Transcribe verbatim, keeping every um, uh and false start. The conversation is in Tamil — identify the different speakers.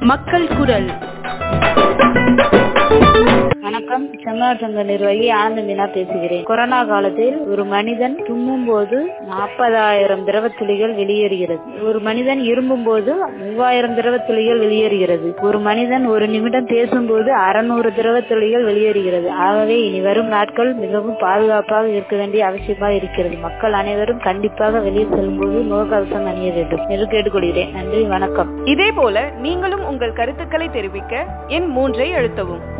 Speaker 1: மக்கள் குரல்.
Speaker 2: வணக்கம், செம்மனார் சங்க நிர்வாகி ஆனந்த மீனா பேசுகிறேன். கொரோனா காலத்தில் ஒரு மனிதன் தும்மும் போது நாற்பதாயிரம் திரவ துளிகள் வெளியேறுகிறது. ஒரு மனிதன் இரும்பும் போது மூவாயிரம் திரவ துளிகள் வெளியேறுகிறது. ஒரு மனிதன் ஒரு நிமிடம் பேசும்போது அறுநூறு திரவ துளிகள் வெளியேறுகிறது. ஆகவே இனி வரும் நாட்கள் மிகவும் பாதுகாப்பாக இருக்க வேண்டிய அவசியமாக இருக்கிறது. மக்கள் அனைவரும் கண்டிப்பாக வெளியே செல்லும் போது முகக்கவசம் அணிய வேண்டும் என்று கேட்டுக்கொள்கிறேன். நன்றி, வணக்கம்.
Speaker 1: இதே போல நீங்களும் உங்கள் கருத்துக்களை தெரிவிக்க எண் மூன்றை அழுத்தவும்.